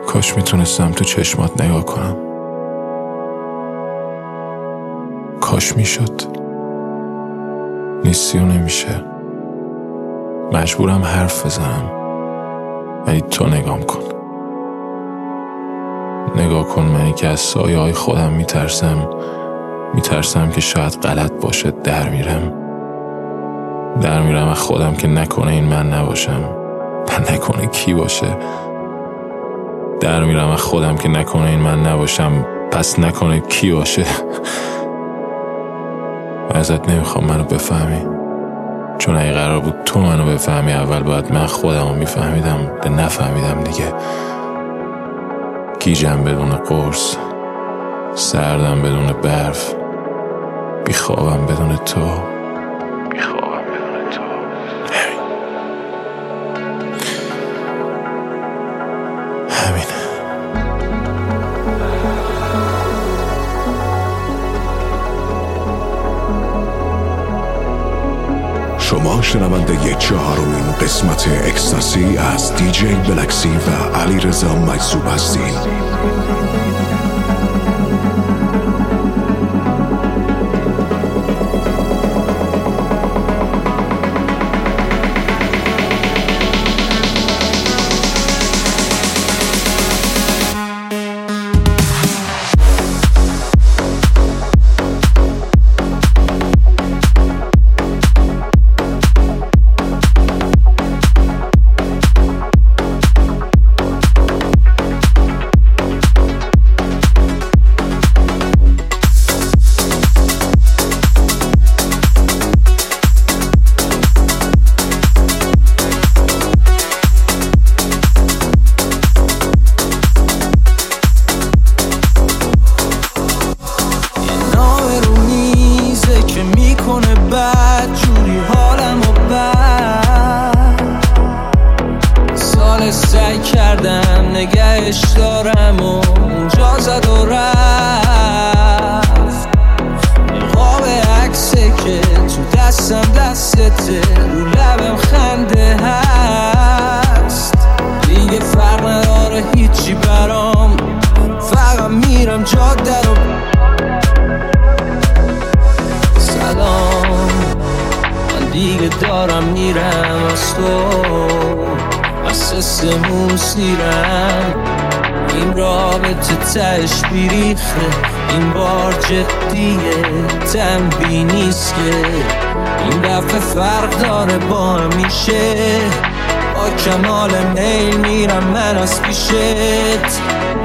کاش میتونستم تو چشمات نگاه کنم. کاش میشد. نیستی و نمیشه. مجبورم حرف بزنم، ولی تو نگام کن. نگاه کن منی که از سایه های خودم میترسم که شاید غلط باشه. در میرم از خودم که نکنه این من نباشم. نکنه کی باشه؟ در میرم از خودم که نکنه این من نباشم، پس نکنه کی باشه؟ ازت نمیخوام منو بفهمی، چون اگه قرار بود تو منو بفهمی اول باید من خودمو میفهمیدم. نفهمیدم دیگه. گیجم بدون قرص، سردم بدون برف، بیخوابم بدون تو. همین. شما شنونده 4مین قسمت اکستاسی از دیجی بلکسی و علیرضا مجذوب هستید. سعی کردم نگهش دارم و اونجا زد و رفت. نقاب عکسه که تو دستته، رو لبم خنده هست. دیگه فرق نداره هیچی برام، فقط میرم جاده رو. سلام، من دیگه دارم میرم از تو، سمون سیرم. این رابطه تهش بیریخه، این بار جدیه، تنبیه نیست که این دفعه فرق داره با همیشه. با کمال میل میرم من از پیشت،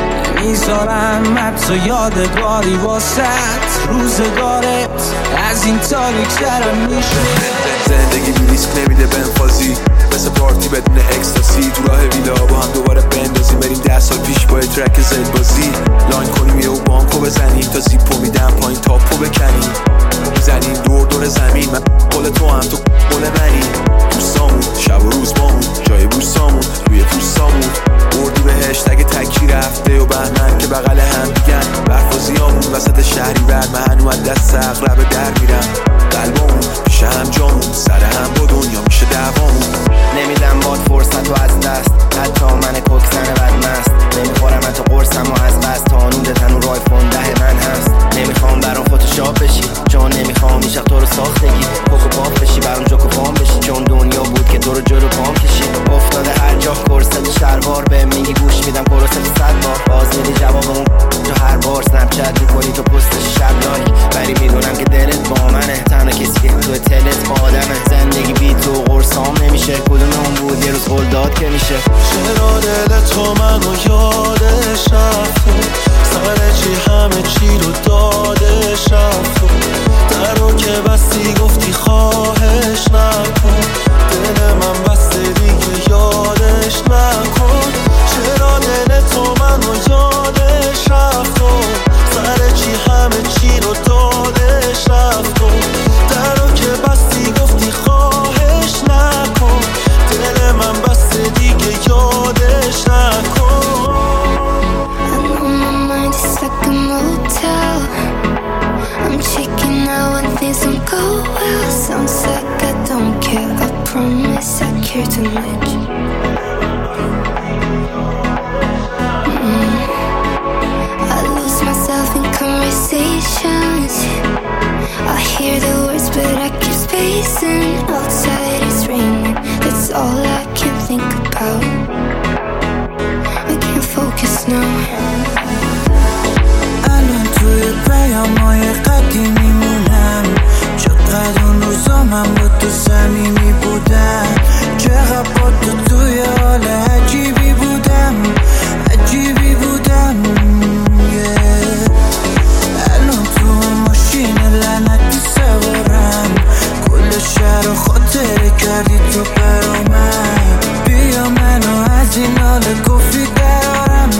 نمیذارم حتی یادگاری واسط. روزگارت از این تاریک‌ترم میشه. زندگی بی ریسک نمیده بنفازی، مثل پارتی بدون اکستاسی. تو راه ویلا با هم دوباره بندازیم، بریم 10 سال پیش با ترک زد بازی. لاین کنیم یه و بانکو بزنیم، تا زیپو میدم پایین تاپو بکنیم. میزنیم دور زمین، من قول تو هم تو قول منی. دوستامون شب و روز بامون، جای بوسامون روی پوستامون. بردی بهشت اگه تکی رفته و بهمن که بغل هم دیگن. برفازیامون وسط شهری ورد، من هنو از دست اغرب در میرم. قلبامون پیش هم جامون، سر هم با دنیا میشه دوامون. نمیدم باد فرصت و از دست، حتی من کوکسن بدمست. نمیخورم حتی قرصم و از بست، تانوده تنو رایفون 10 من هست. نمیخوام برام فوتوشاپ بشی، چون نمیخوام ایشق تو رو ساختگی. کوکو پاپ بشی برام جوکو پام بشی، چون دنیا بود که تو رو جلو پام کشی. افتاده هر جا کرست شلوار، به میگی گوش میدم کرست 100 بار. باز میدی جواب اون تو هر بار سنپچت میکنی تو پستش شب لایک. ولی میدونم که دلت با منه، تنها کسی که تو تلت با آدمه. زندگی بی تو قرصام نمیشه، کدوم اون بود یه روز قول داد که میشه. چرا دل تو منو یادش رفته، سر چی همه چی رو دادش رفته. در رو که بستی گفتی خواهش نکن، دل من بسته دیگه یادش نکن. چرا دل تو منو یادش رفته، سر چی همه چی رو دادش رفته. در رو که بستی گفتی خواهش نکن، دل من بسته دیگه یادش نکن. I'm checking out when things don't go well. Sounds like I don't care, I promise I care too much. hear the words, but I keep spacing. Outside it's raining, that's all I can think about. I can't focus now. الان توی پیام‌های قدیمی مونم، چقدر اون روزا من با تو صمیمی بودم، چقدر با تو توی حال عجیبی بودم الان تو ماشین لعنتی سوارم، کل شهر رو خاطره کردی تو برا من. بیا منو از این حال کفی درارم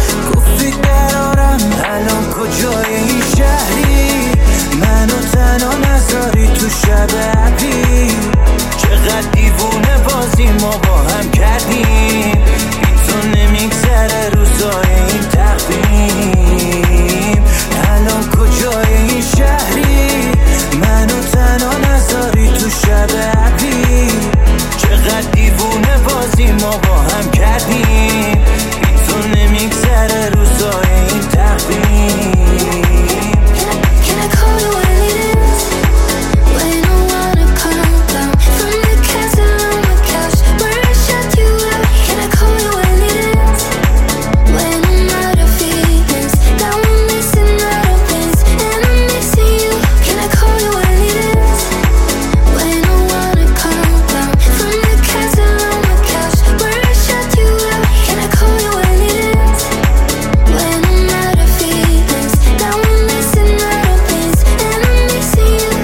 الان کجای این شهری؟ منو تنها نذاری تو شب ابری، چقدر دیوونه بازی ما با هم کردیم، بی تو نمیگذره روزای این تقویم. الان کجای این شهری؟ منو تنها نذاری تو شب ابری، چقدر دیوونه بازی ما با هم کردیم، بی تو نمیگذره روزای این تقویم. Can I call you what it is? When I wanna calm down from the castle on my couch where I shut you out. Can I call you what it is? When I'm out of feelings, that we're missing out of things, and I'm missing you. Can I call you what it is? When I wanna calm down from the castle on my couch where I shut you out. Can I call you what it is? When I'm out of feelings, that we're missing out of things, and I'm missing you.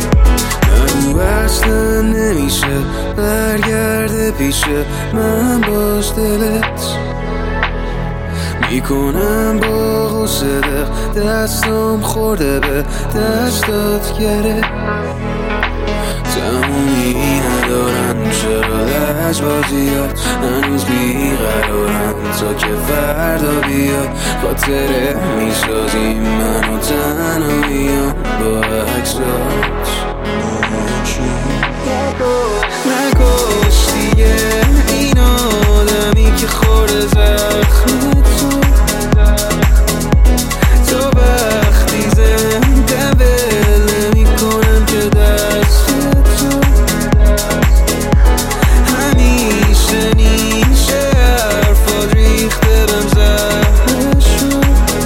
اصلا نمیشه برگرده پیش من، باز دلت میکنم با غصه دستم خورده به دستات گره، تمومی ندارن چرا لجبازیات، هنوز بیقرارم تا که فردا بیاد، خاطره میسازیم منو تنهاییم با عکسات. نکش دیگه این آدمی که خورده زخم تو وقتی زنده ول نمی‌کنم که دست تو همیشه نیشه حرفات ریخته بهم زهرشو،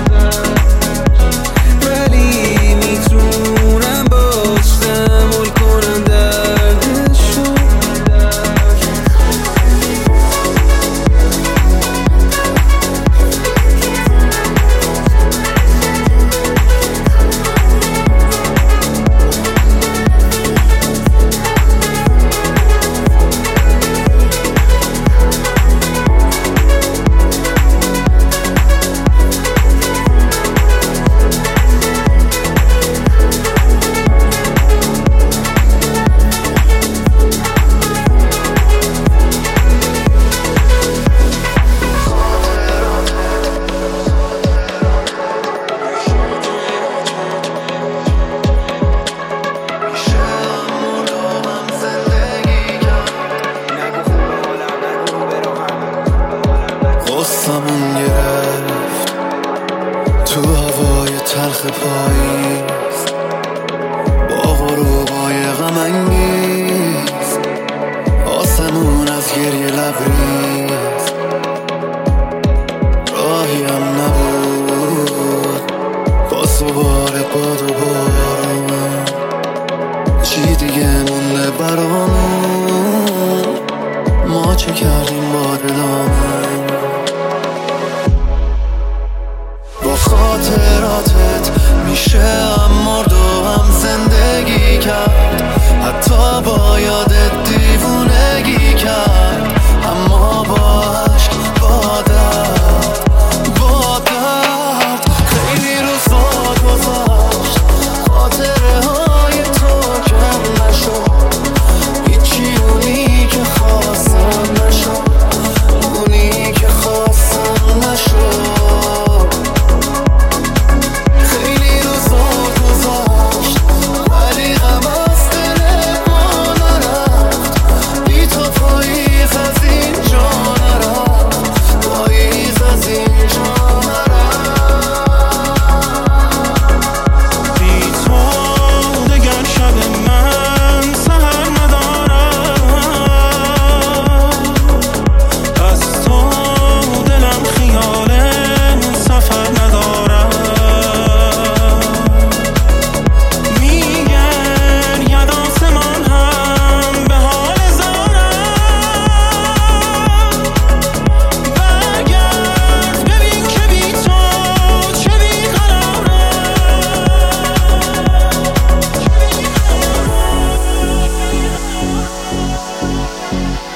ولی میتونم باز تحمل کنم دردشو. قصه‌مون گرفت تو هوای تلخ پاییز، با غروبای غم انگیز، آسمون از گریه لبریز، راهی هم نبود باز دوباره باد و بارون، چی دیگه مونده برامون، ما چه کردیم با دلامون. با خاطراتت میشه هم مرد و هم زندگی کرد، حتی با یادت دیوونگی کرد، اما با عشق با درد خیلی روزا گذشت، خاطره های تو کم نشد، هیچی اونی که خواستم نشد.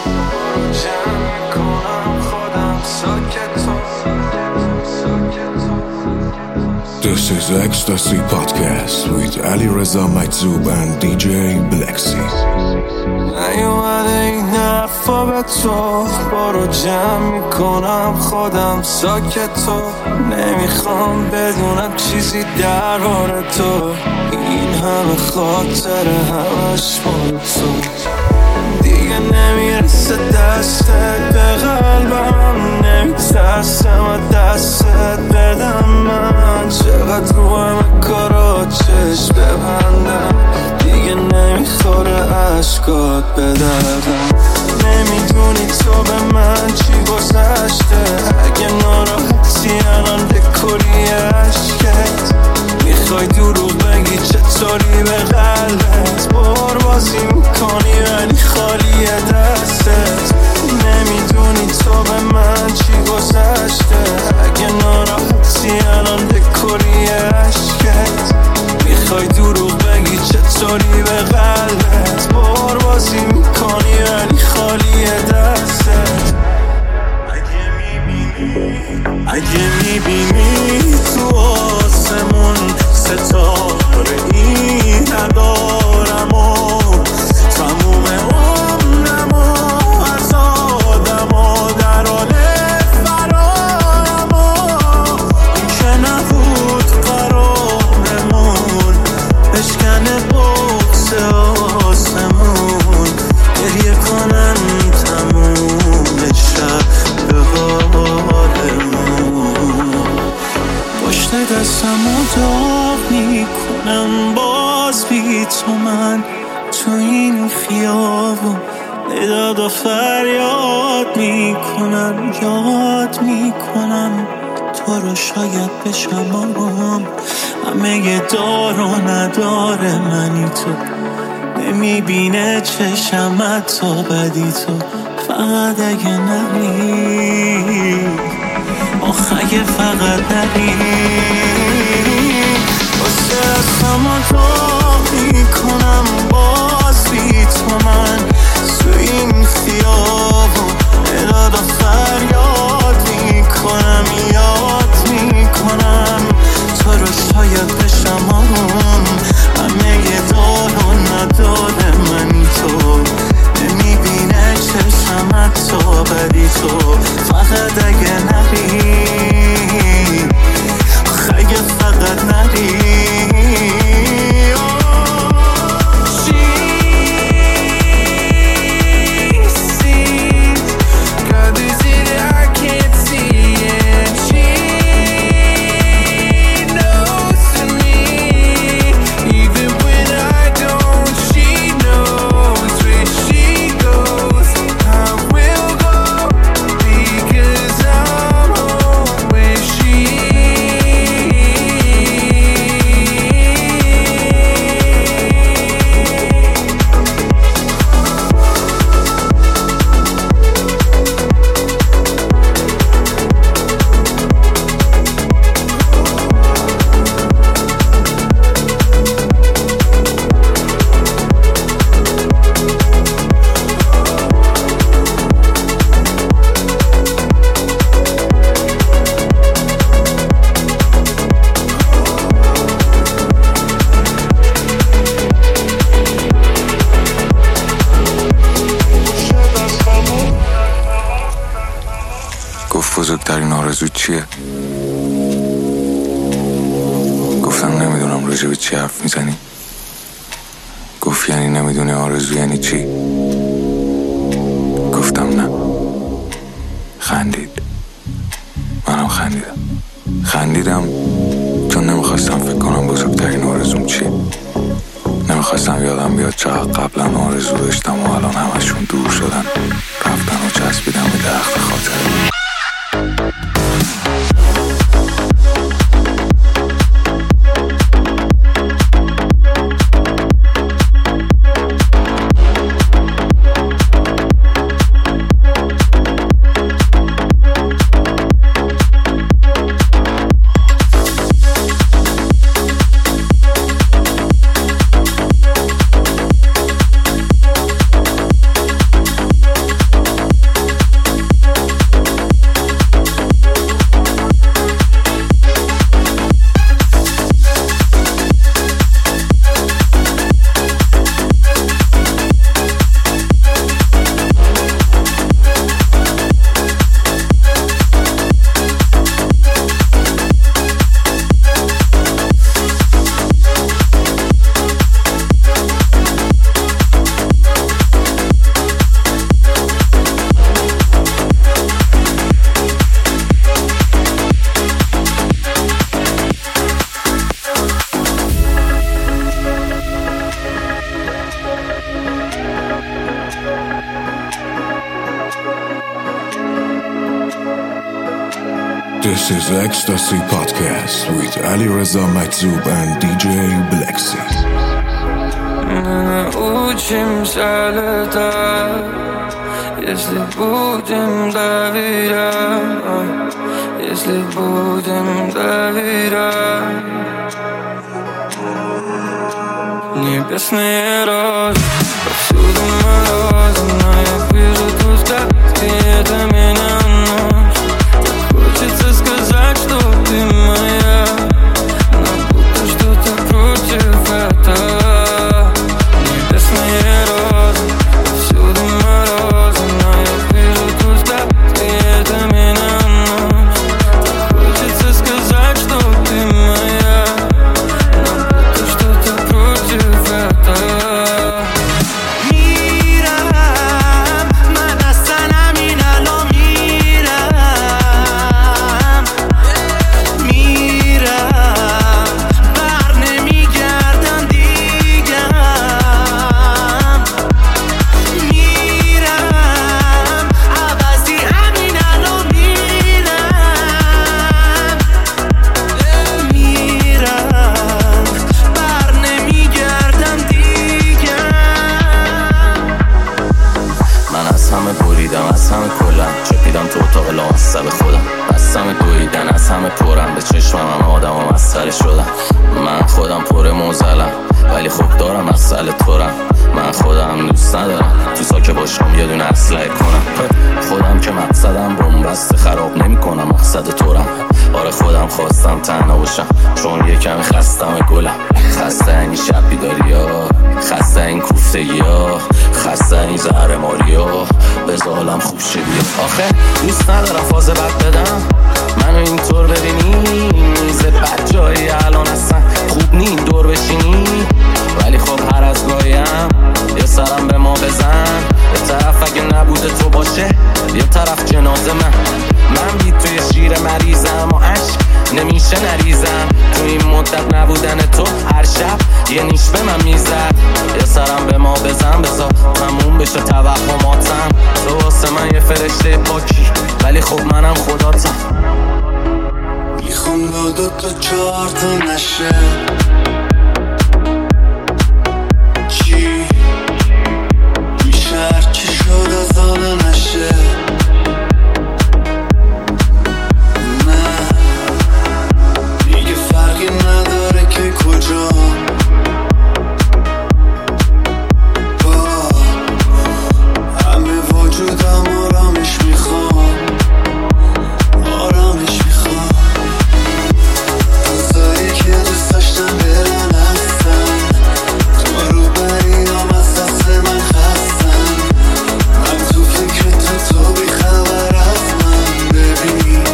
This is Ecstasy Podcast with Ali Reza Maizub and DJ Blacksy. نیومده این حرفا به تو، برو جمع میکنم خودم ساکت تو. نمیخوام بدونم چیزی درباره تو، این همه خاطر همش مال تو. دیگه نمیرسه دستت به قلبم، نمیترسم از دستت بدم من. چقدر رو همه کارا چشم ببندم، دیگه نمیخوره عشقات به دردم. نمیدونی تو به من چی گذشته، اگه ناراحتی الان دکوری عشقت. میخوای دروغ بگی چطوری به قلبت، بازی میکنی ولی خالی دستت. نمیدونی تو به من چی گذشته، اگه ناراحتی الان دکوری عشقت. میخوای دروغ بگی چطوری به قلبت، بازی میکنی ولی خالی دستت. اگه میبینی تو آسمون ستاره ای ندارم و تموم عمرم و از آدم و در حال فرارم و این که نبود قرارمون بشکنه بغض آسمون. گریه کنن تموم شب به حالمون. پشت دستمو داغ میکنم باز بی تو من تو این خیابون. داد و فریاد میکنم، یاد میکنم تو رو شاید بشم آرام. همه دار و نداره منی تو، نمیبینه چشم تا بدی تو. فقط اگه نری، آخ اگه فقط نری. واسه دستمو داغ میکنم باز بی تو من تو این خیابون. داد و فریاد میکنم، یاد میکنم تو رو شاید بشم آروم. همه دار و نداره منی تو، نمیبینه چشم تا بدی تو. فقط اگه نری، اگه فقط نری. بزرگترین آرزو چیه؟ گفتم نمیدونم راجع به چی حرف میزنی. گفت یعنی نمیدونی آرزو یعنی چی؟ گفتم نه. خندید. منم خندیدم چون نمیخواستم فکر کنم بزرگترین آرزوم چیه. نمیخواستم یادم بیاد چقدر قبلا آرزو داشتم و الان همشون دور شدن، رفتن و چسبیدم به درخت خاطره. This is Ecstasy Podcast with Ali Reza Maizub and DJ Blacksy. Учимся летать, если будем доверять, если будем доверять. Небесные розы, повсюду морозы, но я вижу твой взгляд, и это меня носит. Так хочется сказать, что ты моя, но будто что-то против этого. Небесные розы, повсюду морозы, но я вижу твой взгляд, и это меня носит. Так хочется сказать, что ты моя, но будто что-то против этого. من خودم پر موزلم ولی خب دارم مسئله تورم. من خودم دوست ندارم تو ساکه باشم یه دونه اسلحه کنم. خودم که مقصدم بنبست خراب نمی کنم مقصد تورم. آره خودم خواستم تنها باشم چون یکم خستم گلم. خسته این شب بیداری ها، خسته این کوفتگی ها، خسته این زهرماری ها، بزالم خوب شدی. آخه دوست ندارم فاز بد بدم، منو اینطور ببینی میزه بد جایی الان اصلا خوب نیم دور بشینی. ولی خب هر از گاهیم یه سرم به ما بزن، یه طرف اگه نبوده تو باشه یه طرف جنازه من بی توی شیر مریضم و عشق نمیشه نریزم. تو این مدت نبودن تو هر شب یه نیش به من میزد. یه سرم به ما بزن بذار تموم بشه توهماتم. تو واسه من یه فرشته پاکی ولی خب منم خداتم. میخوام دو تا چهار تا نشه چی میشه هرچی شد از آن نشه. نه دیگه فرقی نداره که کجا با همه وجودم آرامش میخوام، آرامش میخوام. روزایی که دوست داشتم برن هستن، تو رو بریم از دست من خستن. من تو فکر تو بی خبر از من. ببین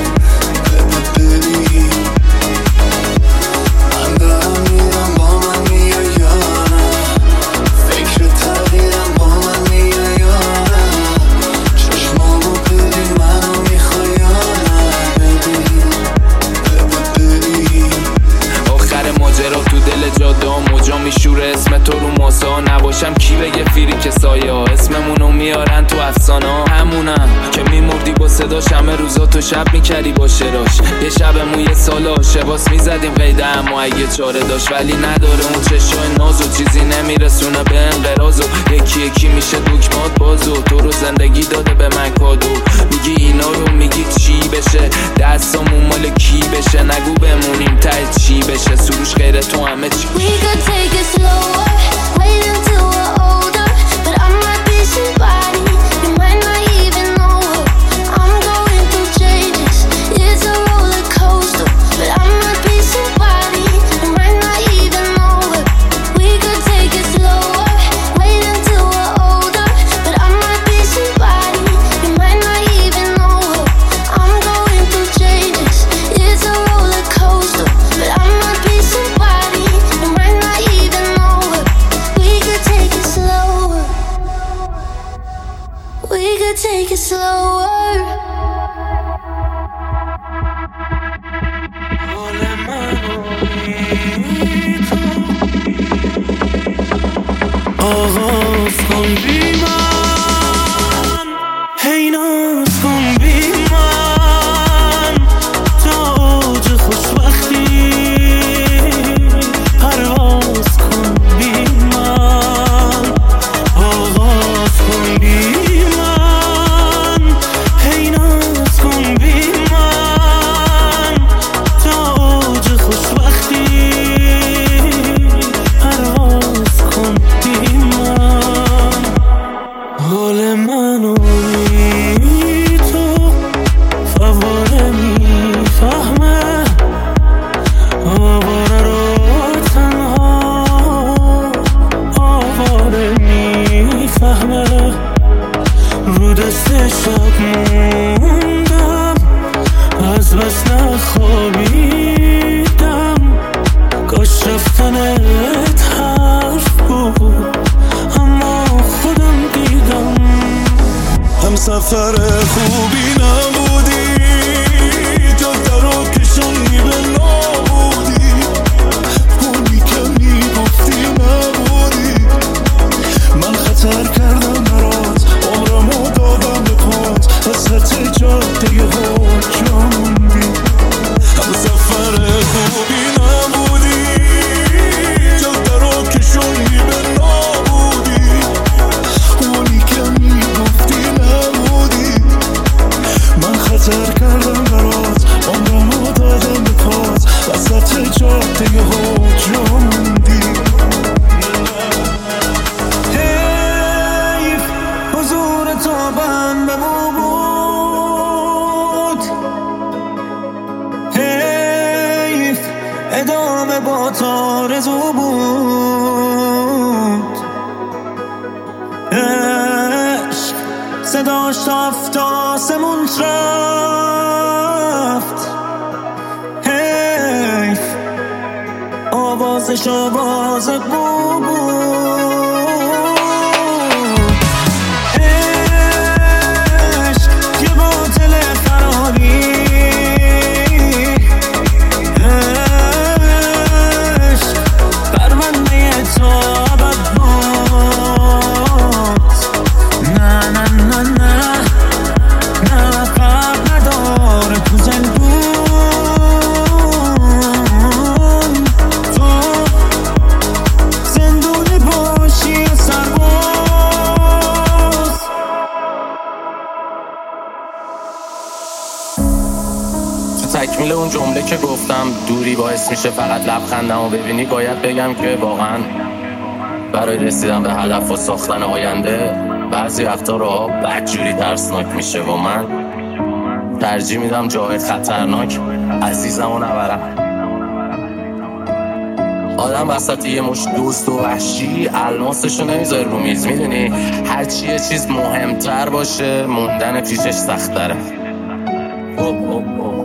من دارم میرم با من میای یا نه، فکر تغییرم با من میای یا نه. چشمامو ببین منو میخوای یا نه. ببین آخر ماجرا تو دل جاده موجا میشوره اسم تو رو ماسا. نباشم کی بگه فیری که سایه ها اسممونو میارن تو افسانه ها. همونم که میمردی با صداش، همه روزا تو شب میکردی با شراش. یه شبمون یه سال عاشقاس میزدیم قیده اما اگه چاره داشت. ولی نداره اون چشای نازو، چیزی نمیرسونه به انقراض و یکی یکی میشه دکمات بازو. تو رو زندگی داده به من کادو، میگی اینا رو میگی چی بشه، دستامون مال کی بشه. نگو بمونیم ته چی بشه، سروش غیر تو همه چی. We could take it slower, wait until we're older. But I might be somebody you might not even know. I'm going through changes, it's a roller coaster. But I might be somebody you might not even know. We could take it slower, wait until we're older. But I might be somebody you might not even know. I'm going through changes, it's a roller coaster. But I might be somebody you might not even know. We could take it slower, we could take it slower. آغاز کن بی من، هی ناز کن بی من. دست شب موندم، از بس نخوابیدم. کاش رفتنت حرف بود اما خودم دیدم. هم سفر خوبی نبودی، جا درو کشونی به نابودی. اونی که میگفتی نبودی. من خطر کردم برات، عمرمو دادم به پات، وسط جاده ها جا موندی. هم سفر خوبی نبودی، جا درو کشونی به نابودی. اونی که میگفتی نبودی. من خطر کردم برات، عمرمو دادم به پات، وسط جاده ها جا موندی. حیف حضور تو بند به مو بود، حیف ادامه با تارزو بود. عشق صداش تافت آسمون رفت، حیف آوازش آواز بو بود. عشق یه باطل فراری، عشق پرونده تو ابد بود. نه نه نه نه نه فرق نداره تو زندون، تو زندونی باشی یا سرباز. تو تکمیل اون جمله که گفتم دوری باعث میشه فقط لبخندمو ببینی، باید بگم که واقعا برای رسیدن به هدف و ساختن آینده بعضی وقتا راه بدجوری ترسناک میشه و من ترجیح میدم جای خطرناک عزیزمو نبرم. آدم وسط یه مش دوست و وحشی الماسشو نمیذاره رو میز، میدونی هرچی یه چیز مهمتر باشه موندن پیشش سخت‌تره.